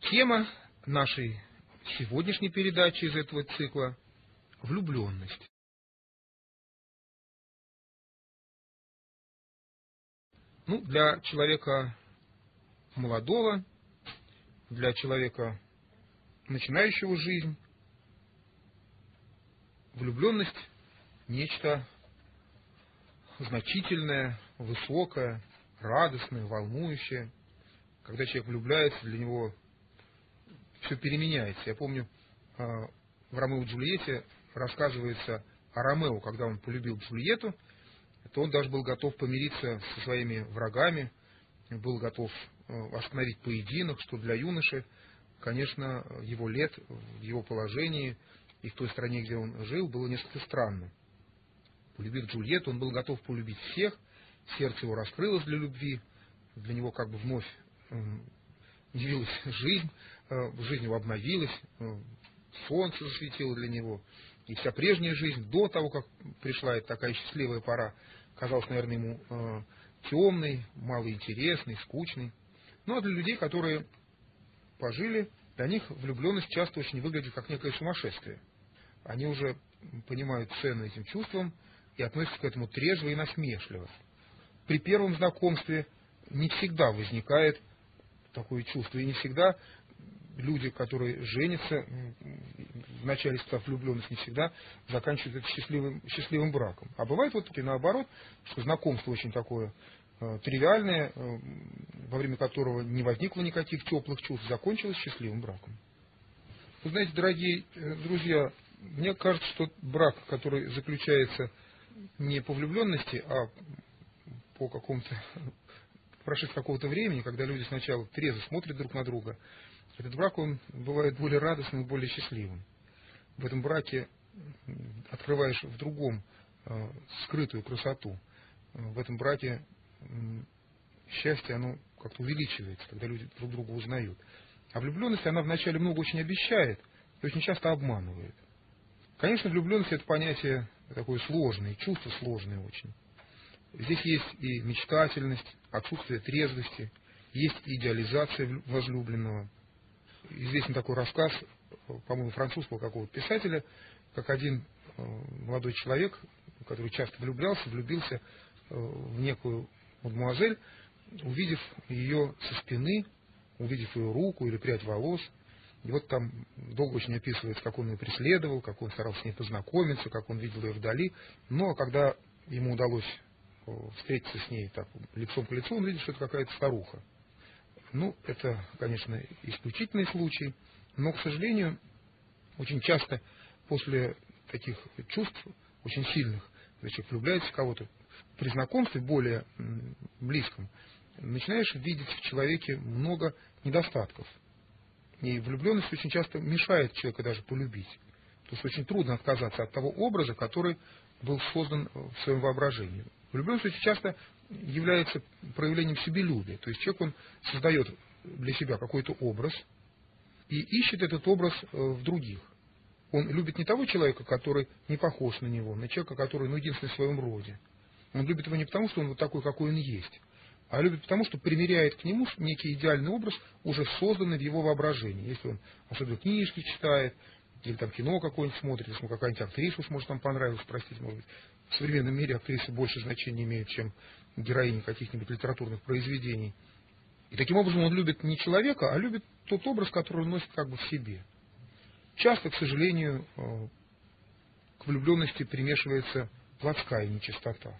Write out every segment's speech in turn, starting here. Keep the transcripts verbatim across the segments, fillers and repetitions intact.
Тема нашей сегодняшней передачи из этого цикла – влюбленность. Ну, для человека молодого, для человека, начинающего жизнь, влюбленность – нечто значительное, высокое, радостное, волнующее. Когда человек влюбляется, для него все переменяется. Я помню, в «Ромео и Джульетте» рассказывается о Ромео, когда он полюбил Джульетту, то он даже был готов помириться со своими врагами, был готов остановить поединок, что для юноши, конечно, его лет, в его положении и в той стране, где он жил, было несколько странно. Полюбив Джульетту, он был готов полюбить всех, сердце его раскрылось для любви, для него как бы вновь явилась жизнь, жизнь его обновилась, солнце засветило для него, и вся прежняя жизнь до того, как пришла эта такая счастливая пора, казалась, наверное, ему темной, малоинтересной, скучной. Ну, а для людей, которые пожили, для них влюбленность часто очень выглядит как некое сумасшествие. Они уже понимают цену этим чувствам и относятся к этому трезво и насмешливо. При первом знакомстве не всегда возникает такое чувство, и не всегда люди, которые женятся, вначале став влюбленность, не всегда заканчивают это счастливым, счастливым браком. А бывает вот таки наоборот, что знакомство очень такое э, тривиальное, э, во время которого не возникло никаких теплых чувств, закончилось счастливым браком. Вы знаете, дорогие э, друзья, мне кажется, что брак, который заключается не по влюбленности, а по какому-то прошествии какого-то времени, когда люди сначала трезво смотрят друг на друга, этот брак, он бывает более радостным и более счастливым. В этом браке открываешь в другом э, скрытую красоту. В этом браке э, счастье, оно как-то увеличивается, когда люди друг друга узнают. А влюбленность, она вначале много очень обещает и очень часто обманывает. Конечно, влюбленность – это понятие такое сложное, чувство сложное очень. Здесь есть и мечтательность, отсутствие трезвости, есть идеализация возлюбленного. Известен такой рассказ, по-моему, французского какого-то писателя, как один молодой человек, который часто влюблялся, влюбился в некую мадемуазель, увидев ее со спины, увидев ее руку или прядь волос. И вот там долго очень описывается, как он ее преследовал, как он старался с ней познакомиться, как он видел ее вдали. Но когда ему удалось встретиться с ней так, лицом к лицу, он видит, что это какая-то старуха. Ну, это, конечно, исключительный случай, но, к сожалению, очень часто после таких чувств, очень сильных, когда человек влюбляется в кого-то, при знакомстве более близком, начинаешь видеть в человеке много недостатков. И влюбленность очень часто мешает человеку даже полюбить. То есть очень трудно отказаться от того образа, который был создан в своем воображении. Влюбленность очень часто является проявлением себелюбия. То есть человек, он создает для себя какой-то образ и ищет этот образ в других. Он любит не того человека, который не похож на него, на человека, который ну, единственный в своем роде. Он любит его не потому, что он вот такой, какой он есть, а любит потому, что примеряет к нему некий идеальный образ, уже созданный в его воображении. Если он особенно книжки читает, или там кино какое-нибудь смотрит, если ему какая-нибудь актриса, может, там понравилась, простите, может быть, в современном мире актрисы больше значения имеют, чем героини каких-нибудь литературных произведений. И таким образом он любит не человека, а любит тот образ, который он носит как бы в себе. Часто, к сожалению, к влюбленности примешивается плотская нечистота.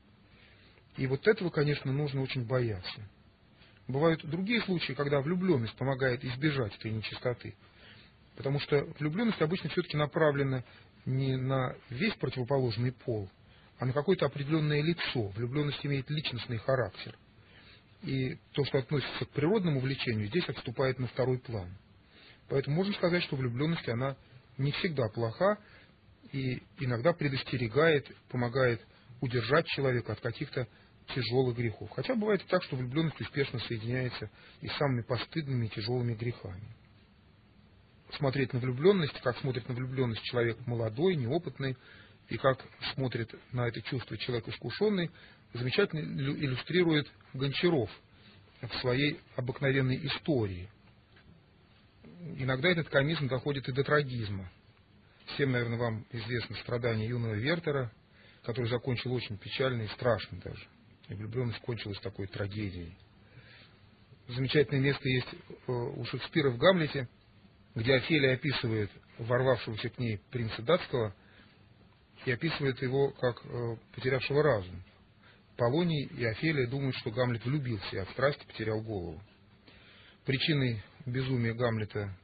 И вот этого, конечно, нужно очень бояться. Бывают другие случаи, когда влюбленность помогает избежать этой нечистоты. Потому что влюбленность обычно все-таки направлена не на весь противоположный пол, а на какое-то определенное лицо. Влюбленность имеет личностный характер. И то, что относится к природному влечению, здесь отступает на второй план. Поэтому можно сказать, что влюбленность, она не всегда плоха и иногда предостерегает, помогает удержать человека от каких-то тяжелых грехов. Хотя бывает и так, что влюбленность успешно соединяется и с самыми постыдными и тяжелыми грехами. Смотреть на влюбленность, как смотрит на влюбленность человек молодой, неопытный, и как смотрит на это чувство человек искушенный, замечательно иллюстрирует Гончаров в своей обыкновенной истории. иногда этот комизм доходит и до трагизма. Всем, наверное, вам известно страдания юного Вертера, который закончил очень печально и страшно даже. И влюбленность кончилась такой трагедией. Замечательное место есть у Шекспира в «Гамлете», где Офелия описывает ворвавшегося к ней принца датского и описывает его как потерявшего разум. Полоний и Офелия думают, что Гамлет влюбился и от страсти потерял голову. Причиной безумия Гамлета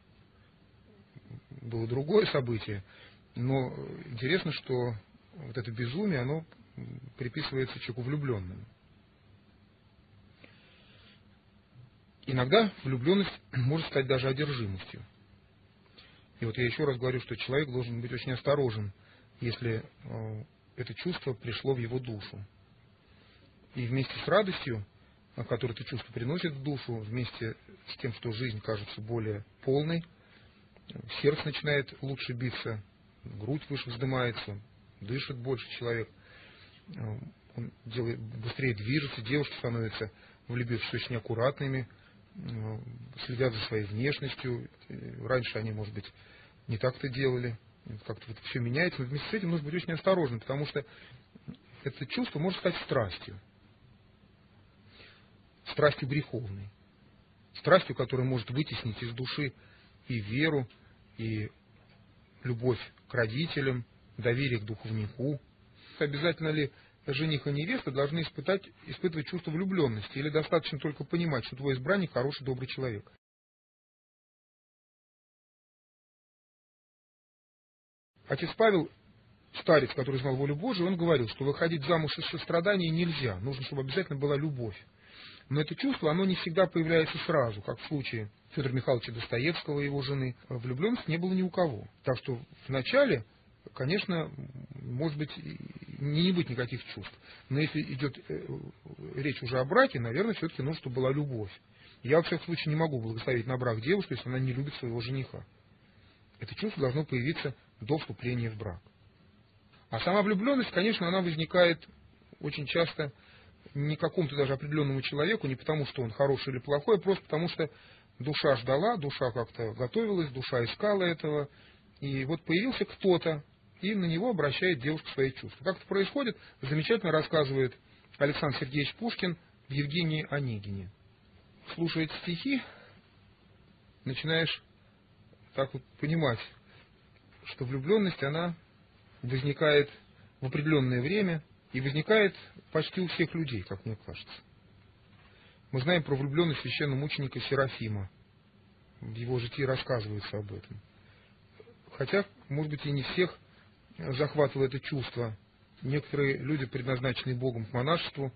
было другое событие, но интересно, что вот это безумие, оно приписывается человеку влюбленному. Иногда влюбленность может стать даже одержимостью. И вот я еще раз говорю, что человек должен быть очень осторожен, если э, это чувство пришло в его душу. И вместе с радостью, которую это чувство приносит в душу, вместе с тем, что жизнь кажется более полной, сердце начинает лучше биться, грудь выше вздымается, дышит больше человек, он делает, быстрее движется, девушки становятся, влюбившись, очень аккуратными, следят за своей внешностью. Раньше они, может быть, не так-то делали, как-то вот все меняется, но вместе с этим нужно быть очень осторожным, потому что это чувство может стать страстью. Страстью греховной. Страстью, которая может вытеснить из души и веру, и любовь к родителям, доверие к духовнику. Обязательно ли жених и невеста должны испытать, испытывать чувство влюбленности, или достаточно только понимать, что твой избранник хороший, добрый человек? Отец Павел, старец, который знал волю Божию, он говорил, что выходить замуж из сострадания нельзя, нужно, чтобы обязательно была любовь. Но это чувство, оно не всегда появляется сразу, как в случае Федора Михайловича Достоевского и его жены. Влюбленности не было ни у кого. Так что вначале, конечно, может быть, не быть никаких чувств. Но если идет речь уже о браке, наверное, все-таки нужно, чтобы была любовь. Я, во всяком случае, не могу благословить на брак девушку, если она не любит своего жениха. Это чувство должно появиться до вступления в брак. А сама влюбленность, конечно, она возникает очень часто не какому-то даже определенному человеку, не потому, что он хороший или плохой, а просто потому, что душа ждала, душа как-то готовилась, душа искала этого, и вот появился кто-то, и на него обращает девушка свои чувства. Как это происходит, замечательно рассказывает Александр Сергеевич Пушкин в Евгении Онегине. Слушая эти стихи, начинаешь так вот понимать, что влюбленность, она возникает в определенное время, и возникает почти у всех людей, как мне кажется. Мы знаем про влюбленность священного мученика Серафима. В его житии рассказывается об этом. Хотя, может быть, и не всех захватывало это чувство. Некоторые люди, предназначенные Богом к монашеству,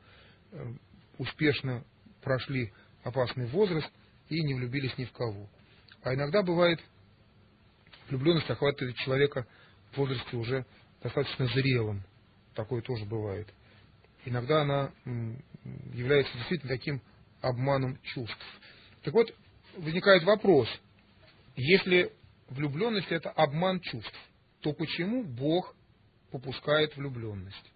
успешно прошли опасный возраст и не влюбились ни в кого. А иногда бывает, влюбленность охватывает человека в возрасте уже достаточно зрелым. Такое тоже бывает. Иногда она является действительно таким обманом чувств. Так вот, возникает вопрос, если влюбленность — это обман чувств, то почему Бог попускает влюбленность?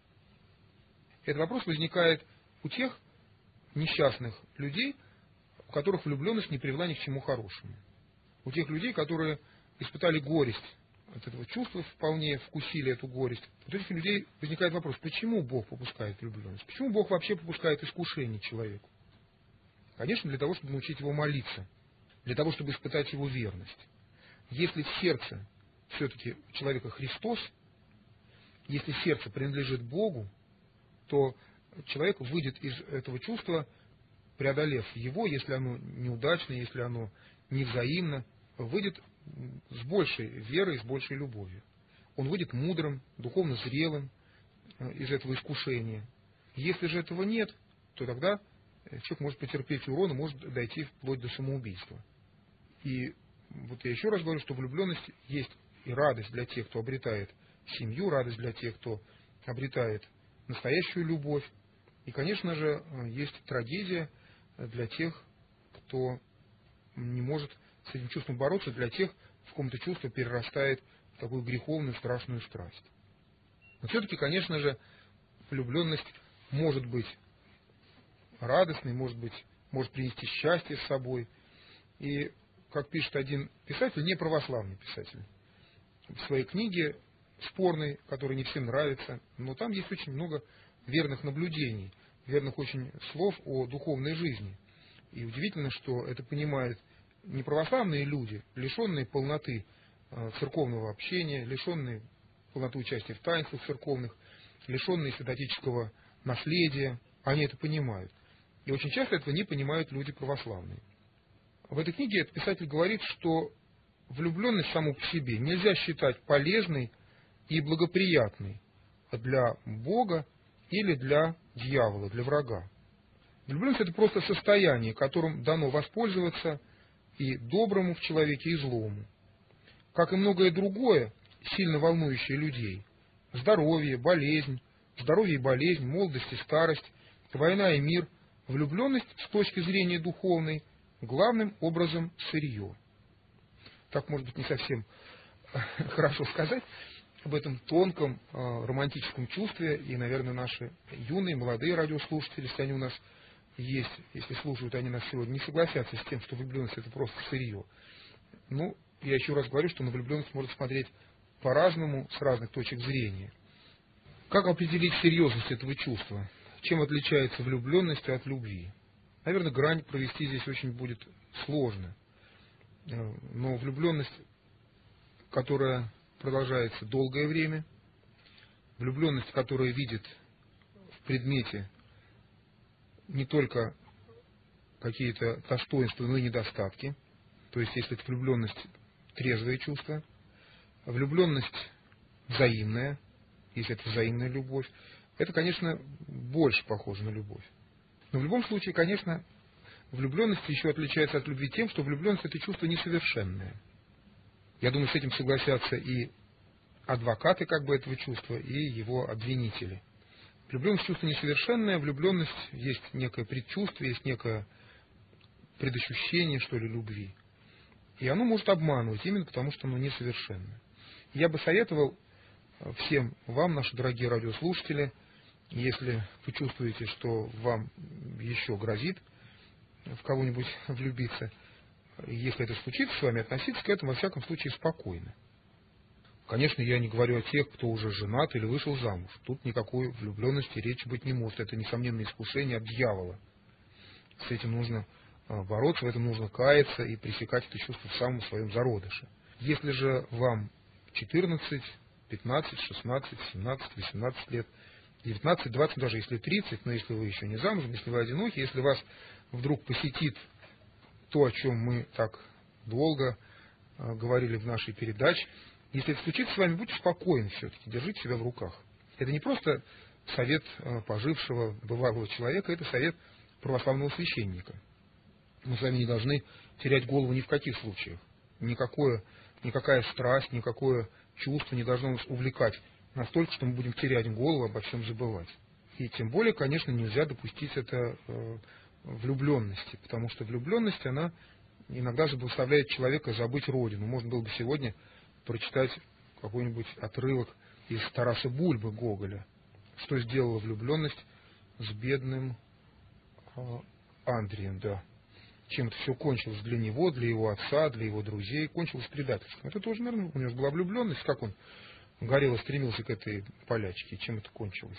Этот вопрос возникает у тех несчастных людей, у которых влюбленность не привела ни к чему хорошему. У тех людей, которые испытали горесть от этого чувства, вполне вкусили эту горесть. У этих людей возникает вопрос, почему Бог попускает влюбленность? Почему Бог вообще попускает искушение человеку? Конечно, для того, чтобы научить его молиться, для того, чтобы испытать его верность. Если в сердце все-таки у человека Христос, если сердце принадлежит Богу, то человек выйдет из этого чувства, преодолев его, если оно неудачно, если оно невзаимно, выйдет с большей верой, с большей любовью. Он выйдет мудрым, духовно зрелым из этого искушения. Если же этого нет, то тогда человек может потерпеть урон и может дойти вплоть до самоубийства. И вот я еще раз говорю, что влюбленность есть и радость для тех, кто обретает семью, радость для тех, кто обретает настоящую любовь. И, конечно же, есть трагедия для тех, кто не может с этим чувством бороться, для тех, в ком это чувство перерастает в такую греховную, страшную страсть. Но все-таки, конечно же, влюбленность может быть радостной, может быть, может принести счастье с собой. И как пишет один писатель, не православный писатель, в своей книге спорной, которая не всем нравится, но там есть очень много верных наблюдений, верных очень слов о духовной жизни. И удивительно, что это понимают не православные люди, лишенные полноты церковного общения, лишенные полноты участия в таинствах церковных, лишенные святотического наследия, они это понимают. И очень часто этого не понимают люди православные. В этой книге этот писатель говорит, что влюбленность саму по себе нельзя считать полезной и благоприятной для Бога или для дьявола, для врага. Влюбленность — это просто состояние, которым дано воспользоваться и доброму в человеке, и злому. Как и многое другое, сильно волнующее людей — здоровье, болезнь, здоровье и болезнь, молодость и старость, война и мир, влюбленность с точки зрения духовной главным образом сырье. Так, может быть, не совсем хорошо сказать об этом тонком э, романтическом чувстве, и, наверное, наши юные, молодые радиослушатели, если они у нас есть, если слушают они нас сегодня, не согласятся с тем, что влюбленность — это просто сырье. Ну, я еще раз говорю, что на влюбленность можно смотреть по-разному, с разных точек зрения. Как определить серьезность этого чувства? Чем отличается влюбленность от любви? Наверное, грань провести здесь очень будет сложно. Но влюбленность, которая продолжается долгое время, влюбленность, которая видит в предмете не только какие-то достоинства, но и недостатки, то есть если это влюбленность трезвое чувство, влюбленность взаимная, если это взаимная любовь, это, конечно, больше похоже на любовь. Но в любом случае, конечно, влюбленность еще отличается от любви тем, что влюбленность — это чувство несовершенное. Я думаю, с этим согласятся и адвокаты как бы этого чувства, и его обвинители. Влюбленность — чувство несовершенное, влюбленность есть некое предчувствие, есть некое предощущение, что ли, любви. И оно может обманывать именно потому, что оно несовершенно. Я бы советовал всем вам, наши дорогие радиослушатели, если вы чувствуете, что вам еще грозит в кого-нибудь влюбиться, если это случится с вами, относиться к этому, во всяком случае, спокойно. Конечно, я не говорю о тех, кто уже женат или вышел замуж. Тут никакой влюбленности речи быть не может. Это, несомненно, искушение от дьявола. С этим нужно бороться, в этом нужно каяться и пресекать это чувство в самом своем зародыше. Если же вам четырнадцать, пятнадцать, шестнадцать, семнадцать, восемнадцать лет, девятнадцать, двадцать, даже если тридцать, но если вы еще не замужем, если вы одиноки, если вас вдруг посетит то, о чем мы так долго э, говорили в нашей передаче, если это случится с вами, будьте спокойны все-таки, держите себя в руках. Это не просто совет э, пожившего, бывалого человека, это совет православного священника. Мы с вами не должны терять голову ни в каких случаях. Никакое, никакая страсть, никакое чувство не должно нас увлекать настолько, что мы будем терять голову, обо всем забывать. И тем более, конечно, нельзя допустить это э, влюбленности, потому что влюбленность, она иногда заставляет человека забыть родину. Можно было бы сегодня прочитать какой-нибудь отрывок из Тараса Бульбы Гоголя, что сделала влюбленность с бедным э, Андрием, да. Чем это все кончилось для него, для его отца, для его друзей, кончилось предательством. Это тоже, наверное, у него была влюбленность, как он горел и стремился к этой полячке, чем это кончилось.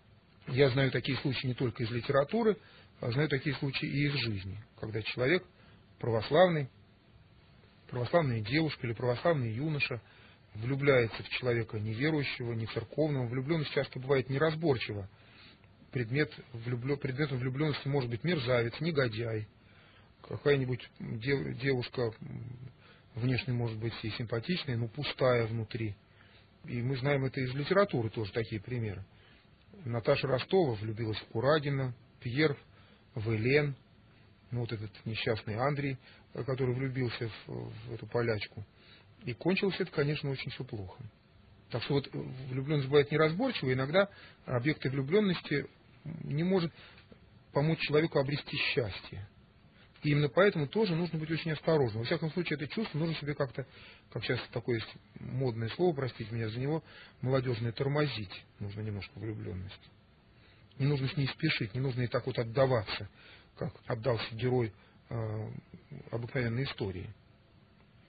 Я знаю такие случаи не только из литературы, а знаю такие случаи и из жизни, когда человек православный, православная девушка или православный юноша влюбляется в человека неверующего, не церковного. Влюбленность часто бывает неразборчива. Предмет влюблен... Предметом влюбленности может быть мерзавец, негодяй, какая-нибудь дев... девушка внешне может быть и симпатичная, но пустая внутри. И мы знаем это из литературы тоже, такие примеры. Наташа Ростова влюбилась в Курагина, Пьер в Элен, ну вот этот несчастный Андрей, который влюбился в, в эту полячку. И кончилось это, конечно, очень все плохо. Так что вот влюбленность бывает неразборчива, иногда объект влюбленности не может помочь человеку обрести счастье. И именно поэтому тоже нужно быть очень осторожным. Во всяком случае, это чувство нужно себе как-то, как сейчас такое есть модное слово, простите меня за него, молодежное, тормозить. Нужно немножко влюбленность. Не нужно с ней спешить, не нужно и так вот отдаваться, как отдался герой э, обыкновенной истории.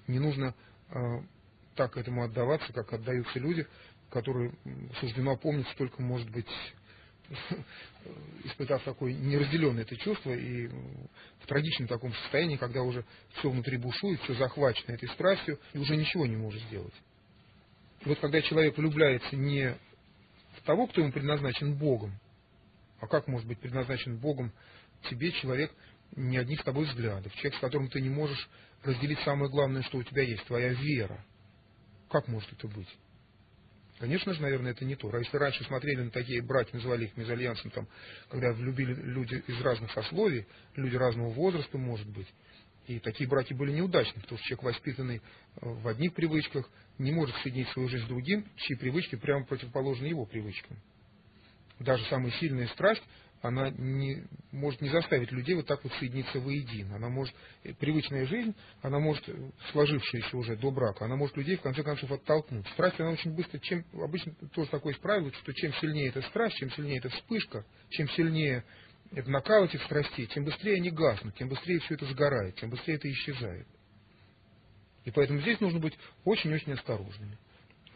Не нужно э, так этому отдаваться, как отдаются люди, которые суждено помниться только, может быть, испытав такое неразделенное это чувство и в трагичном таком состоянии, когда уже все внутри бушует, все захвачено этой страстью, и уже ничего не может сделать. И вот когда человек влюбляется не в того, кто ему предназначен Богом, а как может быть предназначен Богом тебе человек не одних с тобой взглядов, человек, с которым ты не можешь разделить самое главное, что у тебя есть, твоя вера. Как может это быть? Конечно же, наверное, это не то. А если раньше смотрели на такие браки, называли их мезальянсом, там, когда влюбили люди из разных сословий, люди разного возраста, может быть, и такие браки были неудачны, потому что человек, воспитанный в одних привычках, не может соединить свою жизнь с другим, чьи привычки прямо противоположны его привычкам. Даже самая сильная страсть, она не, может не заставить людей вот так вот соединиться воедино. Она может, привычная жизнь, она может, сложившаяся уже до брака, она может людей в конце концов оттолкнуть. Страсть, она очень быстро, чем, обычно тоже такое есть правило, что чем сильнее эта страсть, чем сильнее эта вспышка, чем сильнее это накал этих страстей, тем быстрее они гаснут, тем быстрее все это сгорает, тем быстрее это исчезает. И поэтому здесь нужно быть очень-очень осторожными.